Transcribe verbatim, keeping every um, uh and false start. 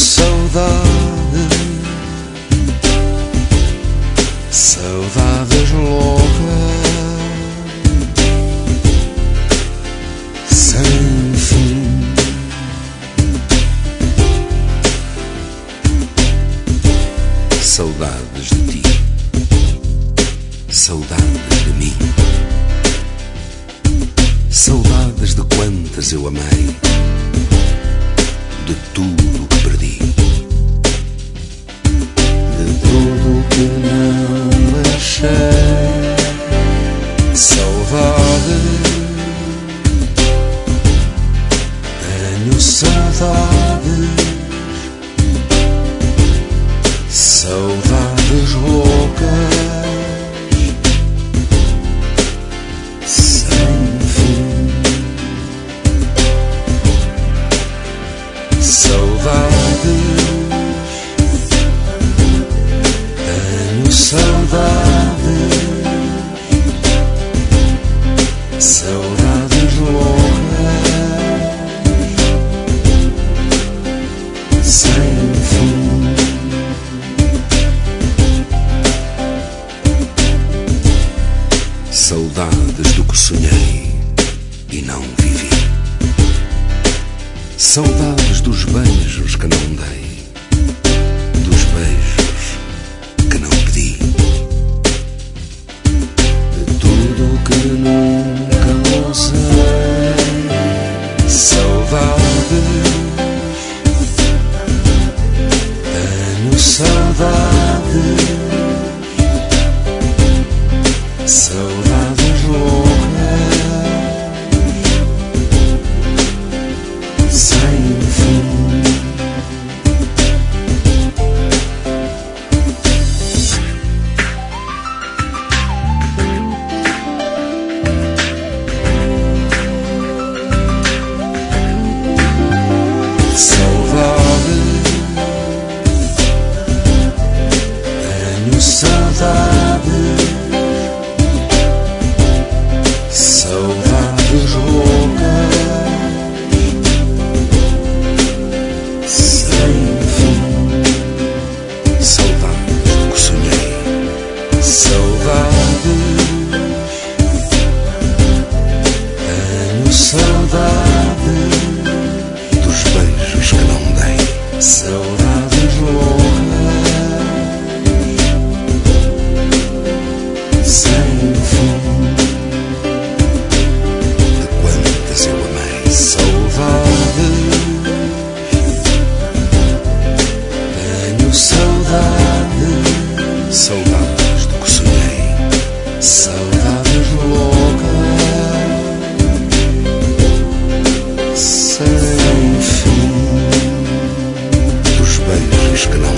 saudade, saudades loucas, sem fim. Saudades de ti, saudades de mim, saudades de quantas eu amei, de tudo que perdi, de tudo que não achei. Saudade, tenho saudade, saudades loucas, sem fim. Saudades, tenho saudades, saudades loucas, sem fim. Saudades do que sonhei e não vivi, saudades dos beijos que não dei, dos beijos que não pedi, de tudo que nunca usei. Saudade, tenho saudade, saudades loucas, sem fim. Saudade, tenho saudade, saudades loucas, sem fim. Saudades do que sonhei, saudades, tenho saudades dos beijos que não dei, saudades loucas, sem fim. De quantas eu amei, saudade, tenho saudade, saudades do que sonhei, saudades loucas, sem fim. Dos beijos que não